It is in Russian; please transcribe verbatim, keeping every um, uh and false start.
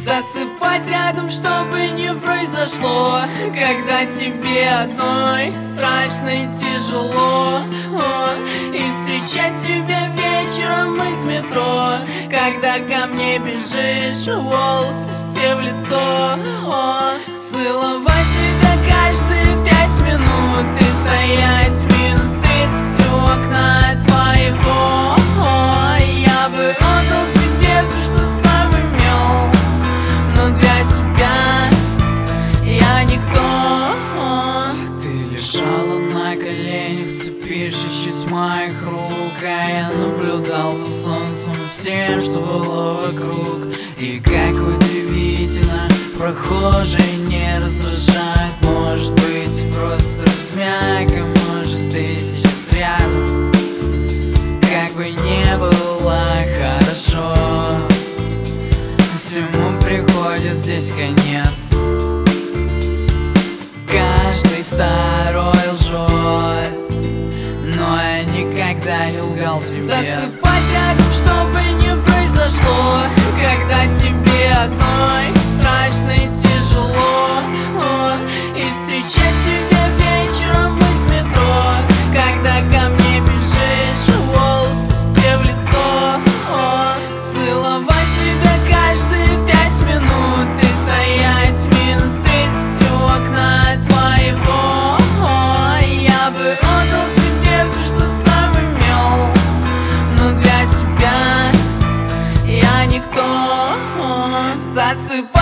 Засыпать рядом, чтобы не произошло, когда тебе одной страшно и тяжело. О, и встречать тебя вечером из метро, когда ко мне бежишь, волосы все в лицо. О, целовать тебя каждые пять минут и стоять в минус тридцать у окна твоего. О, я бы отдал тебе все, что сам имел, но для тебя я никто. Ты лежала на коленях, вцепившись в моих рук, а я наблюдал за солнцем и всем, что было вокруг. И как удивительно, прохожие не раздражают. Может быть, просто размяк, а может, ты сейчас рядом. Как бы не было хорошо, всему приходит здесь конец. Каждый второй лжет, но я никогда не лгал себе. Засыпать рядом, чтобы не произошло, когда тебе одной страшно и тяжело. О, и встречать тебя вечером из метро, когда ко мне бежишь, волосы все в лицо. О, целовать тебя каждые пять минут и стоять в минус тридцать у окна твоего. О, я бы отдал тебе все, что сам имел, но для тебя я никто. Засыпай